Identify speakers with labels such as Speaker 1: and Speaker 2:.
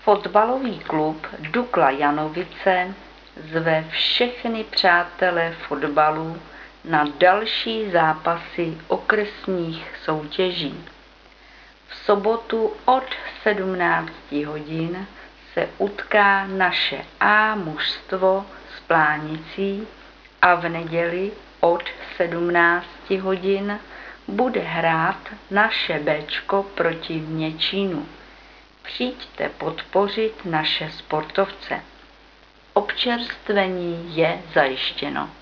Speaker 1: Fotbalový klub Dukla Janovice zve všechny přátele fotbalu na další zápasy okresních soutěží. V sobotu od 17 hodin se utká naše A mužstvo s Plánicí a v neděli od 17 hodin bude hrát naše Bčko proti Měčínu. Přijďte podpořit naše sportovce. Občerstvení je zajištěno.